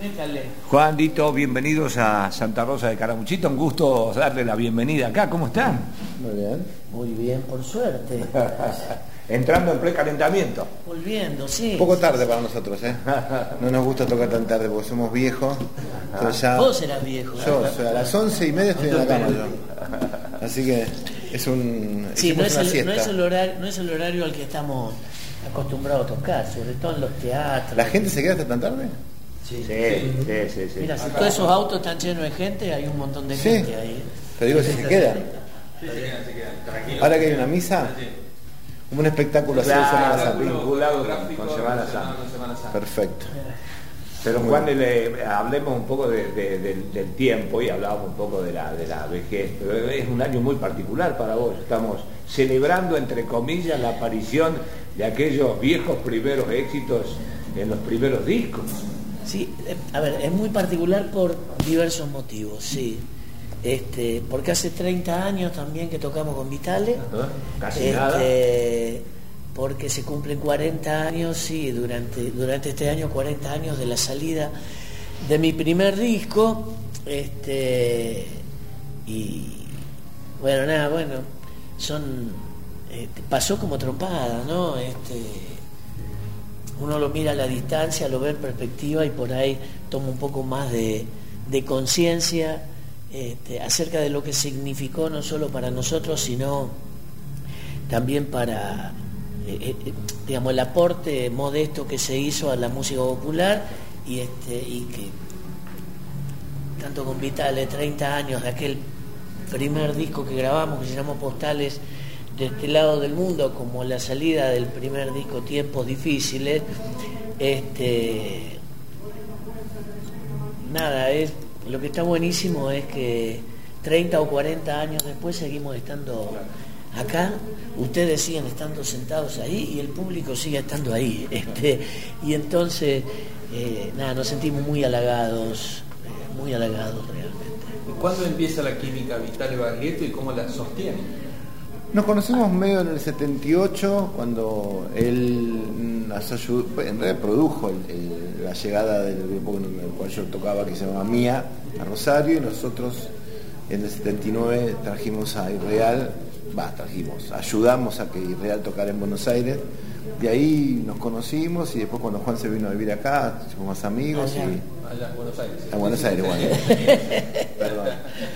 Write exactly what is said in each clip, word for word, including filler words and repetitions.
Métale. Juan, Dito, bienvenidos a Santa Rosa de Caramuchita. Un gusto darle la bienvenida acá. ¿Cómo están? Muy bien. Muy bien, por suerte. Entrando en precalentamiento. Volviendo, sí. Un poco tarde para nosotros, ¿eh? No nos gusta tocar tan tarde porque somos viejos. Entonces ya... Vos eras viejo. Yo, o sea, a las once y media estoy en la cama yo. Así que es un... Sí, no es, una el, no, es siesta. el horario, no es el horario al que estamos acostumbrados a tocar, sobre todo en los teatros. ¿La gente se queda hasta tan tarde? Sí, Sí, sí, sí, sí. Mira, si todos esos autos están llenos de gente, hay un montón de Sí. gente ahí. Te digo si se quedan. Sí, se quedan, se quedan. Tranquilo. Ahora que hay una misa, como un espectáculo así de Semana Santa. vinculado con- con Semana Santa. con Semana Santa. Perfecto. Pero Juan, le, hablemos un poco de, de- del, del tiempo y hablábamos un poco de la, de la vejez. Pero es un año muy particular para vos. Estamos celebrando, entre comillas, la aparición de aquellos viejos primeros éxitos en los primeros discos. Sí, eh, a ver, es muy particular por diversos motivos, sí. Este, porque hace treinta años también que tocamos con Vitale. Ajá, casi Este, nada. Porque se cumplen cuarenta años, sí, durante, durante este año cuarenta años de la salida de mi primer disco. Este, y bueno, nada, bueno, son este, pasó como trompada, ¿no? Este, uno lo mira a la distancia, lo ve en perspectiva y por ahí toma un poco más de, de conciencia este, acerca de lo que significó no solo para nosotros, sino también para eh, eh, digamos el aporte modesto que se hizo a la música popular y este y que tanto con Vitale, treinta años de aquel primer disco que grabamos que se llamó Postales de este lado del mundo, como la salida del primer disco Tiempos Difíciles, este nada, es lo que está buenísimo es que treinta o cuarenta años después seguimos estando acá, ustedes siguen estando sentados ahí y el público sigue estando ahí, este, y entonces eh, nada, nos sentimos muy halagados, eh, muy halagados realmente. ¿Cuándo empieza la química Vitale Bargueto y cómo la sostiene? Nos conocemos medio en el setenta y ocho, cuando él nos ayudó, en realidad produjo el, el, la llegada del grupo en el cual yo tocaba, que se llamaba Mía, a Rosario, y nosotros en el setenta y nueve trajimos a Irreal, va, trajimos, ayudamos a que Irreal tocara en Buenos Aires, y ahí nos conocimos, y después cuando Juan se vino a vivir acá, fuimos amigos, Allá. y... Allá en Buenos Aires. A Buenos Aires, bueno. Perdón.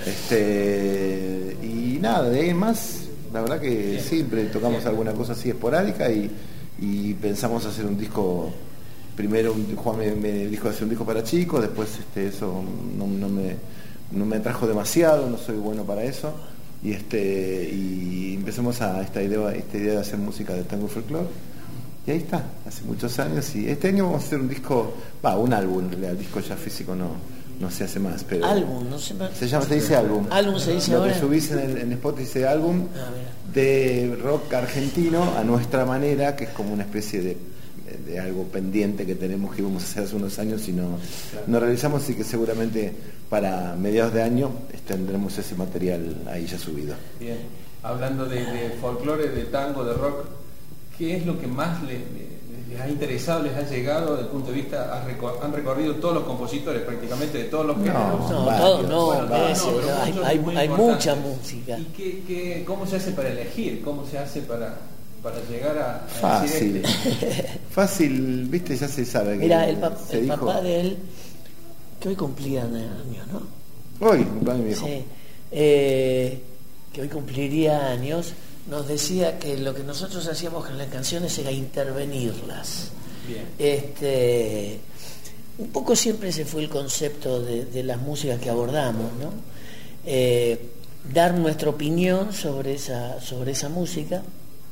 Este, y nada, de ahí en más, la verdad que siempre tocamos alguna cosa así esporádica y, y pensamos hacer un disco, primero un, Juan me, me dijo hacer un disco para chicos, después este, eso no, no, me, no me atrajo demasiado, no soy bueno para eso, y este y empezamos a esta idea, esta idea de hacer música de tango folclore. Y ahí está, hace muchos años, y este año vamos a hacer un disco, va, un álbum, en realidad, el disco ya físico no, no se hace más, pero... Álbum, no sé más. Se llama, se dice álbum. Álbum se dice Lo ahora. que subís en, el, en Spotify dice álbum Ah, mira. de rock argentino a nuestra manera, que es como una especie de, de algo pendiente que tenemos que íbamos a hacer hace unos años y no, no realizamos, así que seguramente para mediados de año tendremos ese material ahí ya subido. Bien. Hablando de, de folclore, de tango, de rock, ¿qué es lo que más les, les, les ha interesado, les ha llegado desde el punto de vista, ha recor- han recorrido todos los compositores prácticamente de todos los géneros? No, varios, todo no, Bueno, debe no, ser, pero hay, muchos hay, muy hay importantes. mucha música. ¿Y qué, qué, cómo se hace para elegir? ¿Cómo se hace para, para llegar a, a Fácil. decir este? Fácil, viste, ya se sabe que Mira, el, pap- se el dijo, papá de él, que hoy cumplían años, ¿no? hoy, cumpleaños mi viejo. Sí, eh, que hoy cumpliría años, nos decía que lo que nosotros hacíamos con las canciones era intervenirlas. Bien. Este, un poco siempre ese fue el concepto de, de las músicas que abordamos, ¿no? Eh, dar nuestra opinión sobre esa, sobre esa música,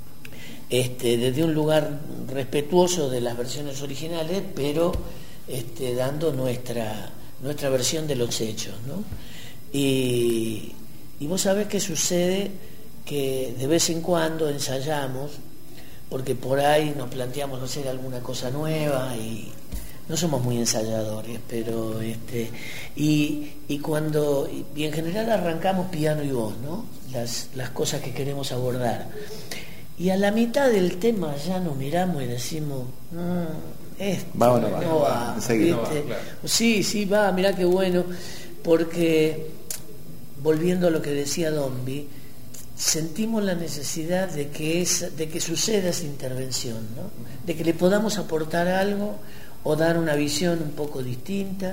este, desde un lugar respetuoso de las versiones originales, pero este, dando nuestra, nuestra versión de los hechos, ¿no? Y, y vos sabés que sucede que de vez en cuando ensayamos, porque por ahí nos planteamos hacer alguna cosa nueva y no somos muy ensayadores, pero este y, y cuando y, y en general arrancamos piano y voz, ¿no? Las, las cosas que queremos abordar. Y a la mitad del tema ya nos miramos y decimos, no, Este, ¿Va o no va? No va, Enseguida. ¿viste? No va, claro. Sí, sí va, mirá qué bueno, porque volviendo a lo que decía Dombi, sentimos la necesidad de que, es, de que suceda esa intervención, ¿no? De que le podamos aportar algo o dar una visión un poco distinta,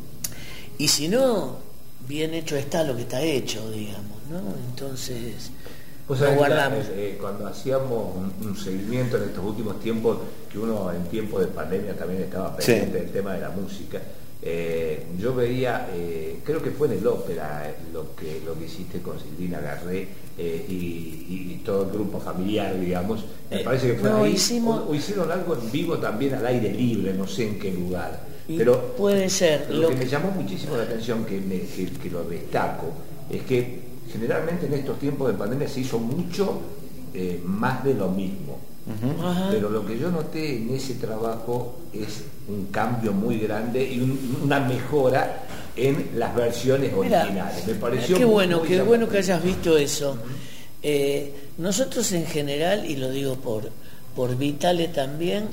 y si no, bien hecho está lo que está hecho, digamos, ¿no? Entonces Pues lo sabés, guardamos. eh, cuando hacíamos un, un seguimiento en estos últimos tiempos, que uno en tiempos de pandemia también estaba pendiente Sí. del tema de la música, eh, yo veía, eh, creo que fue en el ópera eh, lo que lo que hiciste con Silvina Garré eh, y, y todo el grupo familiar, digamos, me Eh, parece que fue no, ahí, hicimos- o, o hicieron algo en vivo también al aire libre, no sé en qué lugar, Y pero puede ser, lo, lo que que- me llamó muchísimo la atención, que, me- que, que lo destaco, es que generalmente en estos tiempos de pandemia se hizo mucho eh, más de lo mismo. Ajá. Pero lo que yo noté en ese trabajo es un cambio muy grande y un- una mejora en las versiones Mirá, originales. Me pareció qué muy- bueno, muy qué bueno que llamativo. hayas visto eso. Eh, nosotros en general, y lo digo por, por Vitale también,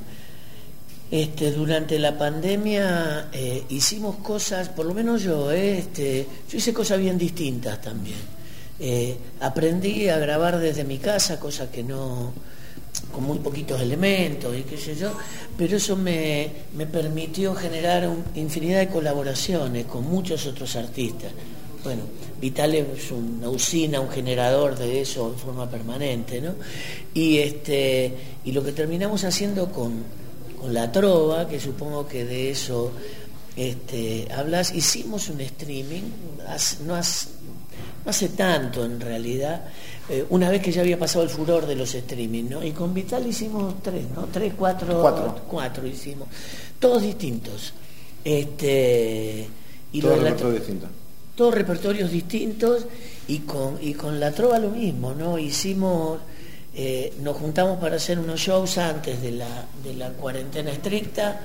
este, durante la pandemia eh, hicimos cosas, por lo menos yo, eh, este, yo hice cosas bien distintas también. Eh, aprendí a grabar desde mi casa, cosa que no, con muy poquitos elementos y qué sé yo, pero eso me, me permitió generar un- infinidad de colaboraciones con muchos otros artistas. Bueno, Vitale es una usina, un generador de eso en forma permanente, ¿no? Y este y lo que terminamos haciendo con, con la trova, que supongo que de eso este, hablas, hicimos un streaming, hace- no hace, no hace tanto en realidad, eh, una vez que ya había pasado el furor de los streaming, ¿no? Y con Vital hicimos tres, ¿no? Tres, cuatro, Cuatro. cuatro hicimos, todos distintos. Este, y Todo lo de la repertorio tro- distinto. todos repertorios distintos, y con, y con la trova lo mismo, ¿no? Hicimos, eh, nos juntamos para hacer unos shows antes de la, de la cuarentena estricta,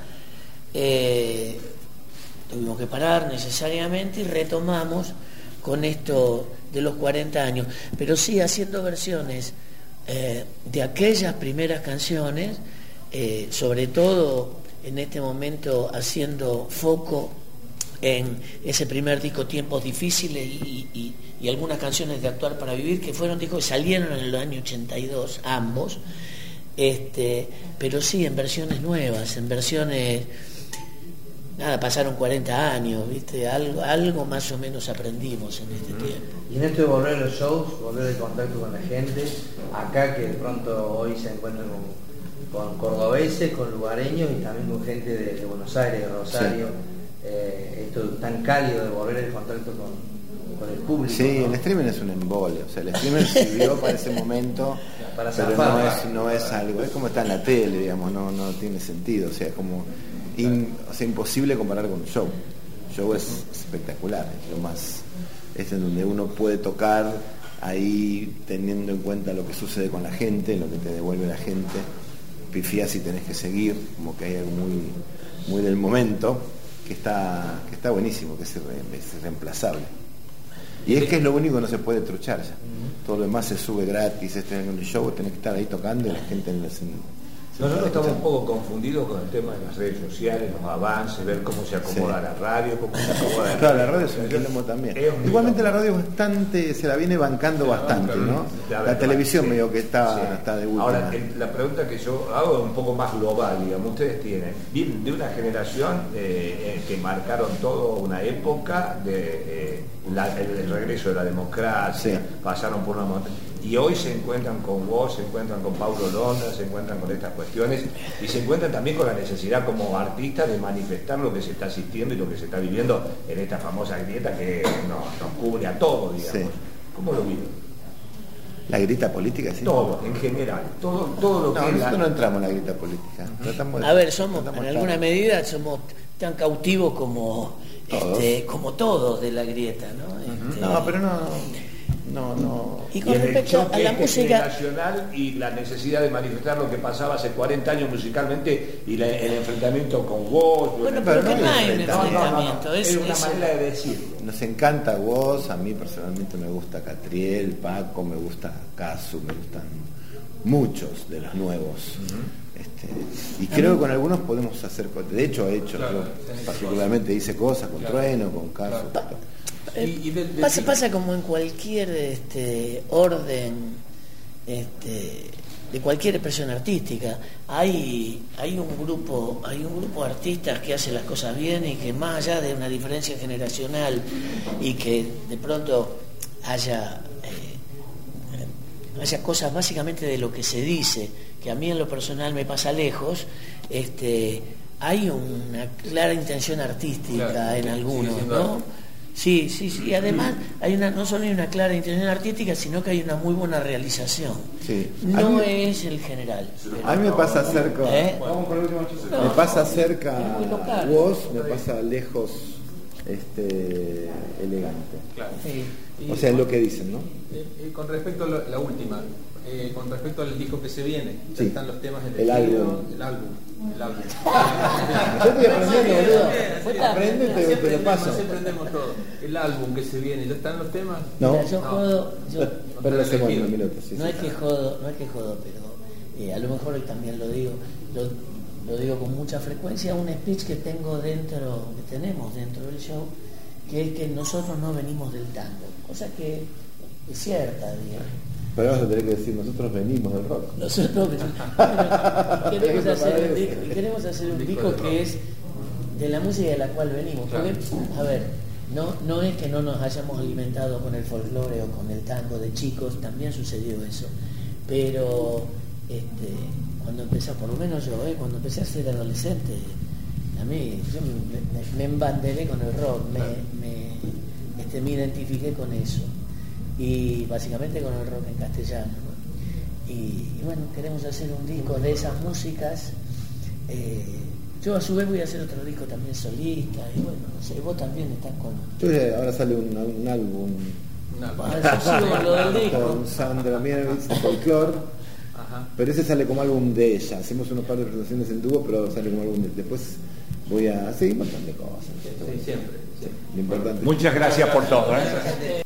eh, tuvimos que parar necesariamente y retomamos con esto de los cuarenta años, pero sí haciendo versiones eh, de aquellas primeras canciones, eh, sobre todo en este momento haciendo foco en ese primer disco Tiempos Difíciles y, y, y algunas canciones de Actuar para Vivir, que fueron discos que salieron en el año ochenta y dos, ambos, este, pero sí en versiones nuevas, en versiones, nada, pasaron cuarenta años, ¿viste? Algo, algo más o menos aprendimos en este tiempo. Y en esto de volver a los shows, volver el contacto con la gente, acá que de pronto hoy se encuentran con, con cordobeses, con lugareños y también con gente de, de Buenos Aires, de Rosario, eh, esto tan cálido de volver el contacto con, con el público. Sí, ¿no? el streaming es un embole, o sea, el streaming sirvió para ese momento, Para pero zafar. no es, no es algo, es como está en la tele, digamos, no, no tiene sentido, o sea, como in- o sea, imposible comparar con un show. Un show es espectacular, es lo más, es en donde uno puede tocar ahí teniendo en cuenta lo que sucede con la gente, lo que te devuelve la gente, pifiás y tenés que seguir, como que hay algo muy, muy del momento, que está, que está buenísimo, que es, irre- es irreemplazable. Y es que es lo único que no se puede truchar ya. Todo lo demás se sube gratis, este en el show tenés que estar ahí tocando y la gente en las- se Nosotros está estamos un escuchando. poco confundidos con el tema de las redes sociales, los avances, ver cómo se acomoda Sí. la radio, cómo se acomoda el- Claro, la radio es un quilombo también. Es un Igualmente la quilombo. radio es bastante, se la viene bancando Se la bastante, banca, ¿no? La La, verdad, televisión sí. medio que está, Sí. está de última. Ahora, el- la pregunta que yo hago es un poco más global, digamos, ustedes tienen, vienen de una generación eh, eh, que marcaron toda una época de eh, la- el, el regreso de la democracia, Sí. pasaron por una montaña, y hoy se encuentran con vos, se encuentran con Paulo Londra, se encuentran con estas cuestiones, y se encuentran también con la necesidad como artistas de manifestar lo que se está asistiendo y lo que se está viviendo en esta famosa grieta que nos, nos cubre a todos, digamos. Sí. ¿Cómo lo viven? La grita política, sí. Todo, en general, todo, todo lo No, que es nosotros la- no entramos en la grita política. Tratamos de- A ver, somos, tratamos en de alguna estar- medida, somos tan cautivos como Todos. este, como todos de la grieta, ¿no? Este, No, pero no, no, no. y y con en el respecto a choque la este música, generacional y la necesidad de manifestar lo que pasaba hace cuarenta años musicalmente y la- el enfrentamiento con vos. bueno, pero pero no que no hay hay un enfrentamiento. enfrentamiento, es, es una es- manera de decirlo. Nos encanta vos, a mí personalmente me gusta Catriel, Paco, me gusta Casu, me gustan muchos de los nuevos. Uh-huh. Este, y creo que con algunos podemos hacer cosas. De hecho, he hecho, Claro, yo sí, particularmente hice cosas con Claro. Trueno, con Caso. Claro. Eh, Y- y de- de- pasa, pasa como en cualquier este, orden este, de cualquier expresión artística. Hay, hay un grupo, hay un grupo de artistas que hace las cosas bien y que más allá de una diferencia generacional y que de pronto haya eh, haya cosas básicamente de lo que se dice, que a mí en lo personal me pasa lejos, este, hay una clara intención artística Claro, en sí, algunos, sí, sin ¿no? duda. Sí, sí, sí. Además, hay una, no solo hay una clara intención artística, sino que hay una muy buena realización. Sí. A No mí- es el general. pero- A mí me pasa cerca, ¿Eh? me pasa cerca Es muy local. vos, me pasa lejos este elegante. Claro. Sí. Y- O sea, es lo que dicen, ¿no? Eh, eh, con respecto a lo- la última, eh, con respecto al disco que se viene, ya Sí. están los temas El elegidos, álbum. el álbum, el álbum. Yo estoy aprendiendo, boludo. Sí, Aprende y te, siempre te lo aprendemos, paso. siempre aprendemos todo. El álbum que se viene, ¿ya están los temas? No, Mira, yo No. jodo, yo, pero lo hacemos en elegido. un minuto. Sí, no sí. es que jodo, no es que jodo, pero eh, a lo mejor hoy también lo digo, lo, lo digo con mucha frecuencia, un speech que tengo dentro, que tenemos dentro del show, que es que nosotros no venimos del tango, cosa que es cierta, digamos. Pero vas a tener que decir, nosotros venimos del rock. Nosotros pero queremos hacer un disco, y queremos hacer un disco que es de la música de la cual venimos. Porque, a ver, no, no es que no nos hayamos alimentado con el folclore o con el tango de chicos, también sucedió eso. Pero este, cuando empecé, por lo menos yo, eh, cuando empecé a ser adolescente, a mí yo me, me- me embanderé con el rock, me, me, este, me identifiqué con eso. Y básicamente con el rock en castellano, ¿no? y, y bueno, queremos hacer un disco de esas músicas. eh, yo a su vez voy a hacer otro disco también solista, y bueno, no sé, vos también estás con... Yo ya- ahora sale un, un álbum Un álbum. Ah, yo sigo con lo del disco. con Sandra Mierwitz, Folklore, Ajá. pero ese sale como álbum de ella. Hacemos unos par de presentaciones en dúo, pero sale como álbum de... Después voy a... Sí, un montón de cosas. Sí, siempre, siempre. Lo importante. Muchas gracias por todo. ¿eh?